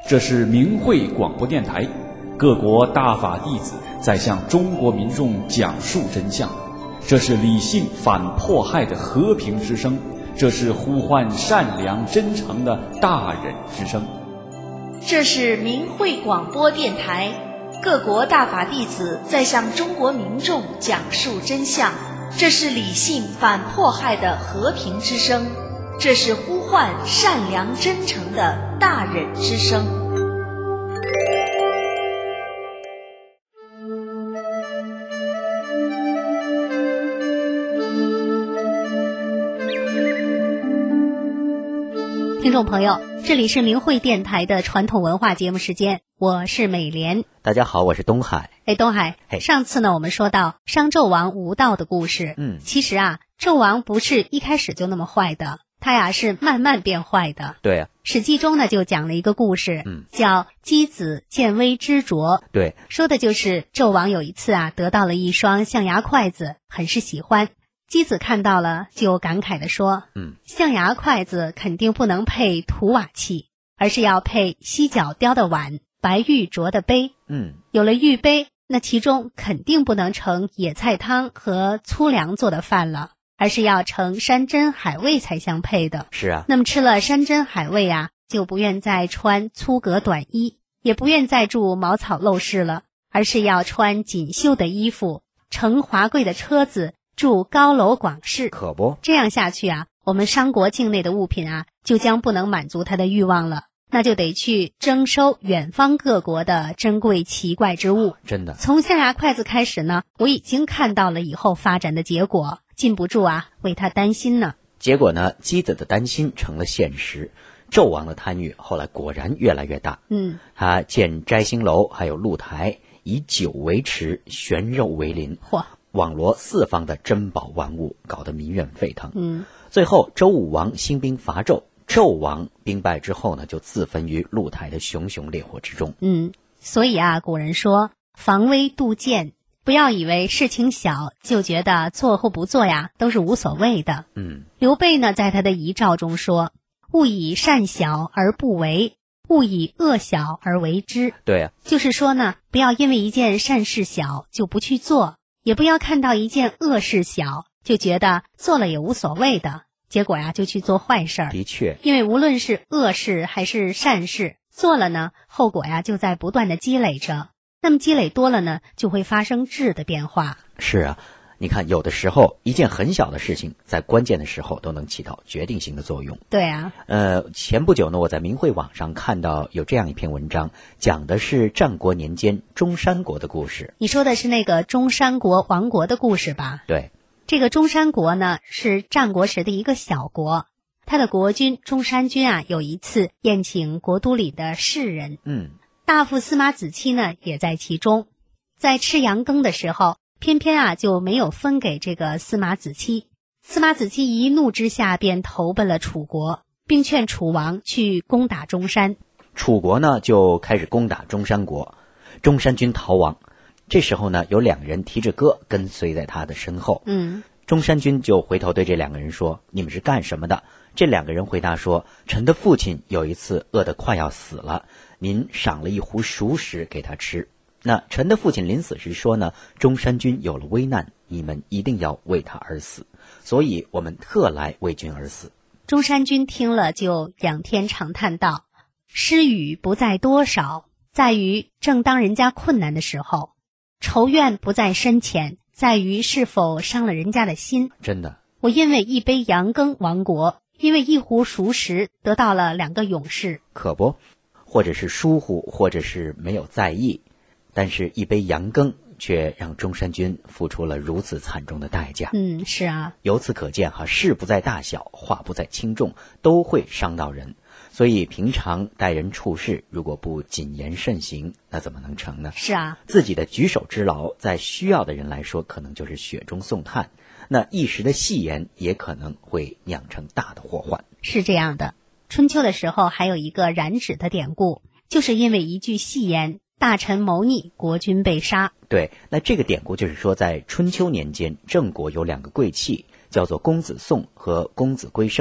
这是明慧广播电台，各国大法弟子在向中国民众讲述真相。这是理性反迫害的和平之声，这是呼唤善良真诚的大忍之声。 这是明慧广播电台，各国大法弟子在向中国民众讲述真相。这是理性反迫害的和平之声，这是呼唤善良真诚的大忍之声。听众朋友，这里是明慧电台的传统文化节目时间，我是美莲。 大家好，我是东海。 东海，上次呢我们说到商纣王无道的故事。其实啊，纣王不是一开始就那么坏的，他呀是慢慢变坏的。 对啊， 史记中呢就讲了一个故事，叫箕子见微知著。 对， 说的就是纣王有一次啊得到了一双象牙筷子，很是喜欢。箕子看到了就感慨地说，象牙筷子肯定不能配土瓦器，而是要配犀角雕的碗，白玉琢的杯。有了玉杯，那其中肯定不能盛野菜汤和粗粮做的饭了，而是要盛山珍海味才相配的。 是啊， 那么吃了山珍海味啊，就不愿再穿粗格短衣，也不愿再住茅草陋室了，而是要穿锦绣的衣服，乘华贵的车子，住高楼广室。 可不， 这样下去啊，我们商国境内的物品啊，就将不能满足他的欲望了，那就得去征收远方各国的珍贵奇怪之物。 真的， 从象牙筷子开始呢，我已经看到了以后发展的结果，禁不住啊为他担心呢。 结果呢，箕子的担心成了现实。纣王的贪欲后来果然越来越大。他建摘星楼，还有露台，以酒为池，悬肉为鳞，网罗四方的珍宝玩物，搞得民怨沸腾。最后周武王兴兵伐纣，纣王兵败之后呢，就自焚于露台的熊熊烈火之中。 所以啊，古人说防微杜渐，不要以为事情小就觉得做或不做呀都是无所谓的。刘备呢在他的遗诏中说，勿以善小而不为，勿以恶小而为之。 对啊， 就是说呢，不要因为一件善事小就不去做，也不要看到一件恶事小就觉得做了也无所谓的，结果呀就去做坏事儿。 的确， 因为无论是恶事还是善事，做了呢，后果呀就在不断的积累着。那么积累多了呢，就会发生质的变化。 是啊，你看有的时候一件很小的事情，在关键的时候都能起到决定性的作用。 对啊， 前不久呢，我在明慧网上看到有这样一篇文章，讲的是战国年间中山国的故事。 你说的是那个中山国亡国的故事吧？ 对， 这个中山国呢是战国时的一个小国，他的国君中山君啊有一次宴请国都里的士人，大夫司马子期呢也在其中。在吃羊羹的时候，偏偏啊就没有分给这个司马子期。司马子期一怒之下便投奔了楚国，并劝楚王去攻打中山。 楚国呢就开始攻打中山国，中山军逃亡。这时候呢，有两个人提着戈跟随在他的身后。中山军就回头对这两个人说，你们是干什么的？这两个人回答说，臣的父亲有一次饿得快要死了，您赏了一壶熟食给他吃。那臣的父亲临死时说呢，中山军有了危难，你们一定要为他而死，所以我们特来为君而死。 中山军听了就仰天长叹道，施予不在多少，在于正当人家困难的时候，仇怨不在深浅，在于是否伤了人家的心。 真的， 我因为一杯羊羹亡国，因为一壶熟食得到了2个勇士。 可不，或者是疏忽，或者是没有在意，但是一杯羊羹却让中山军付出了如此惨重的代价。 是啊， 由此可见事不在大小，话不在轻重，都会伤到人。所以平常待人处事，如果不谨言慎行，那怎么能成呢？ 是啊， 自己的举手之劳，在需要的人来说，可能就是雪中送炭。那一时的戏言，也可能会酿成大的祸患。 是这样的，春秋的时候还有一个染指的典故，就是因为一句戏言，大臣谋逆，国君被杀。 对，那这个典故就是说，在春秋年间，郑国有2个贵戚，叫做公子宋和公子归生，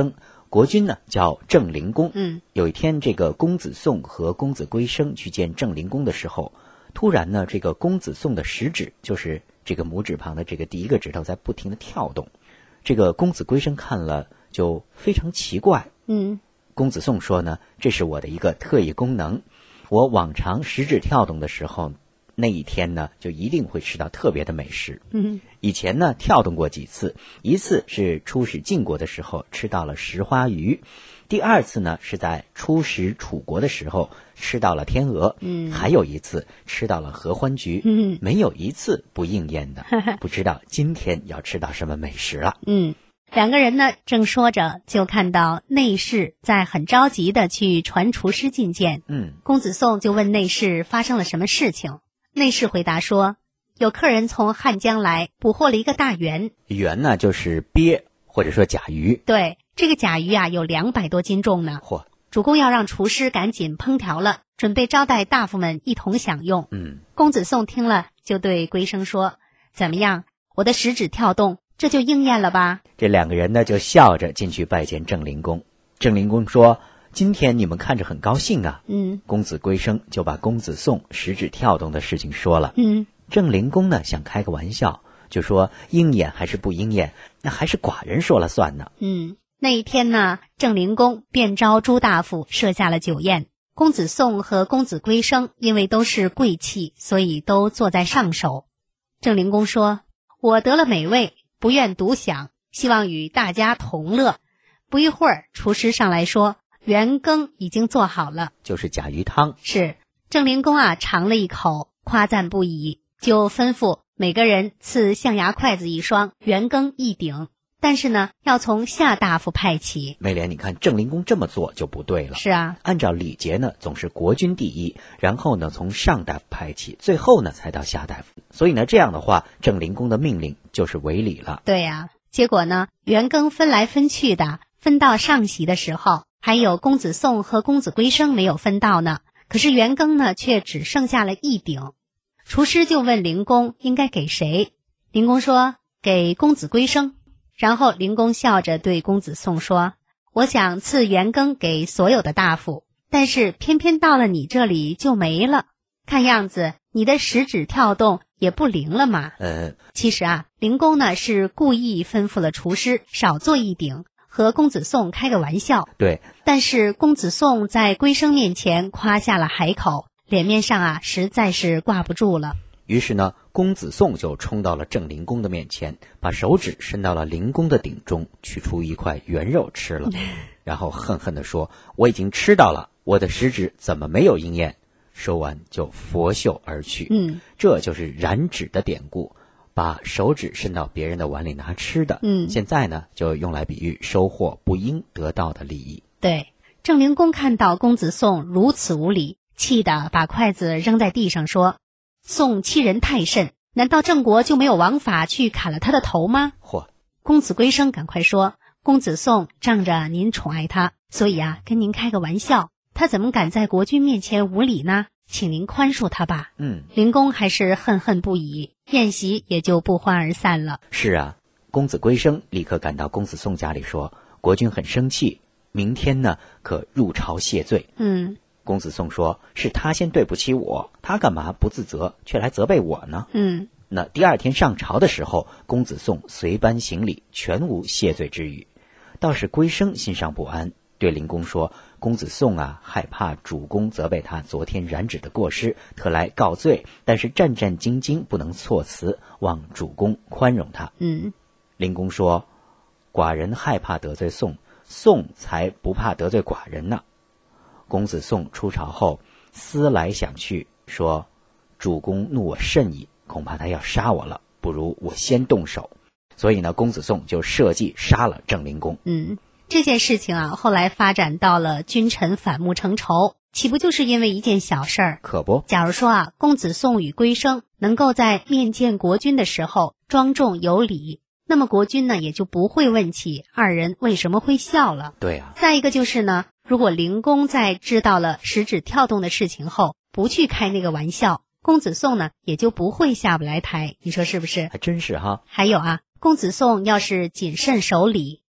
国君呢叫郑灵公。有一天这个公子宋和公子归生去见郑灵公的时候，突然呢这个公子宋的食指，就是这个拇指旁的这个第一个指头在不停地跳动。这个公子归生看了就非常奇怪。公子宋说呢，这是我的一个特异功能，我往常食指跳动的时候，那一天呢就一定会吃到特别的美食。以前呢跳动过几次，一次是出使晋国的时候吃到了石花鱼，第二次呢是在出使楚国的时候吃到了天鹅，还有一次吃到了合欢菊，没有一次不应验的。不知道今天要吃到什么美食了。 两个人呢正说着，就看到内侍在很着急的去传厨师觐见。公子宋就问内侍发生了什么事情。内侍回答说，有客人从汉江来，捕获了一个大鲅。 鲅呢就是鳖或者说甲鱼。 对，这个甲鱼啊有200多斤重呢。主公要让厨师赶紧烹调了，准备招待大夫们一同享用。公子宋听了就对归生说，怎么样，我的食指跳动，这就应验了吧？ 这两个人呢就笑着进去拜见郑灵公。郑灵公说，今天你们看着很高兴啊。公子归生就把公子宋食指跳动的事情说了。郑灵公呢想开个玩笑，就说应验还是不应验，那还是寡人说了算呢。 那一天呢，郑灵公便召诸大夫设下了酒宴。公子宋和公子归生因为都是贵戚，所以都坐在上首。郑灵公说，我得了美味，不愿独享，希望与大家同乐。不一会儿，厨师上来说，元羹已经做好了， 就是甲鱼汤。 是。郑灵公啊尝了一口，夸赞不已，就吩咐每个人赐象牙筷子1双，元羹1鼎。但是呢，要从下大夫派起。 美莲，你看郑灵公这么做就不对了。 是啊， 按照礼节呢，总是国君第一，然后呢从上大夫派起，最后呢才到下大夫。所以呢，这样的话，郑灵公的命令就是违礼了。 对呀，结果呢，元羹分来分去的，分到上席的时候，还有公子宋和公子归生没有分到呢。可是元羹呢，却只剩下了1鼎。厨师就问灵公应该给谁，灵公说给公子归生。然后灵公笑着对公子宋说，我想赐元羹给所有的大夫，但是偏偏到了你这里就没了，看样子你的食指跳动也不灵了嘛。其实啊，灵公呢是故意吩咐了厨师少做1鼎，和公子宋开个玩笑。 对， 但是公子宋在归生面前夸下了海口，脸面上啊实在是挂不住了。 于是呢，公子宋就冲到了郑灵公的面前，把手指伸到了灵公的鼎中，取出一块圆肉吃了，然后恨恨地说，我已经吃到了，我的食指怎么没有应验？说完就拂袖而去。这就是染指的典故，把手指伸到别人的碗里拿吃的。现在呢就用来比喻收获不应得到的利益。 对，郑灵公看到公子宋如此无礼，气得把筷子扔在地上说，宋欺人太甚，难道郑国就没有王法去砍了他的头吗？公子归生赶快说，公子宋仗着您宠爱他，所以啊跟您开个玩笑，他怎么敢在国君面前无礼呢？请您宽恕他吧。灵公还是恨恨不已，宴席也就不欢而散了。 是啊，公子归生立刻赶到公子宋家里说，国君很生气，明天呢可入朝谢罪。公子宋说，是他先对不起我，他干嘛不自责却来责备我呢？那第二天上朝的时候，公子宋随班行礼，全无谢罪之语。倒是归生心上不安，对灵公说，公子宋啊害怕主公责备他昨天染指的过失，特来告罪，但是战战兢兢不能措辞，望主公宽容他。灵公说，寡人害怕得罪宋，宋才不怕得罪寡人呢。公子宋出朝后思来想去，说，主公怒我甚矣，恐怕他要杀我了，不如我先动手。所以呢，公子宋就设计杀了郑灵公。 这件事情啊，后来发展到了君臣反目成仇，岂不就是因为一件小事儿？ 可不。 假如说啊，公子宋与归生能够在面见国君的时候庄重有礼，那么国君呢也就不会问起二人为什么会笑了。 对啊。 再一个就是呢，如果灵公在知道了食指跳动的事情后不去开那个玩笑，公子宋呢也就不会下不来台，你说是不是？ 还真是哈。 还有啊，公子宋要是谨慎守礼，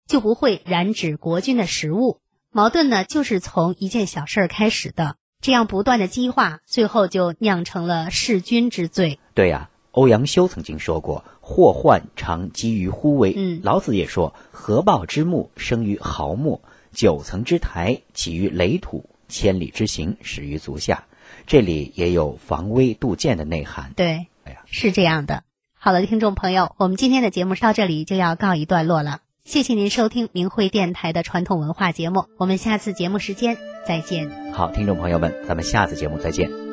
就不会染指国君的食物。矛盾呢，就是从一件小事开始的，这样不断的激化，最后就酿成了弑君之罪。 对呀，欧阳修曾经说过，祸患常积于忽微。老子也说，合抱之木，生于毫末，9层之台，起于垒土，千里之行，始于足下。这里也有防微杜渐的内涵。 对，是这样的。好了，听众朋友，我们今天的节目到这里就要告一段落了。谢谢您收听明慧电台的传统文化节目，我们下次节目时间再见。 好，听众朋友们，咱们下次节目再见。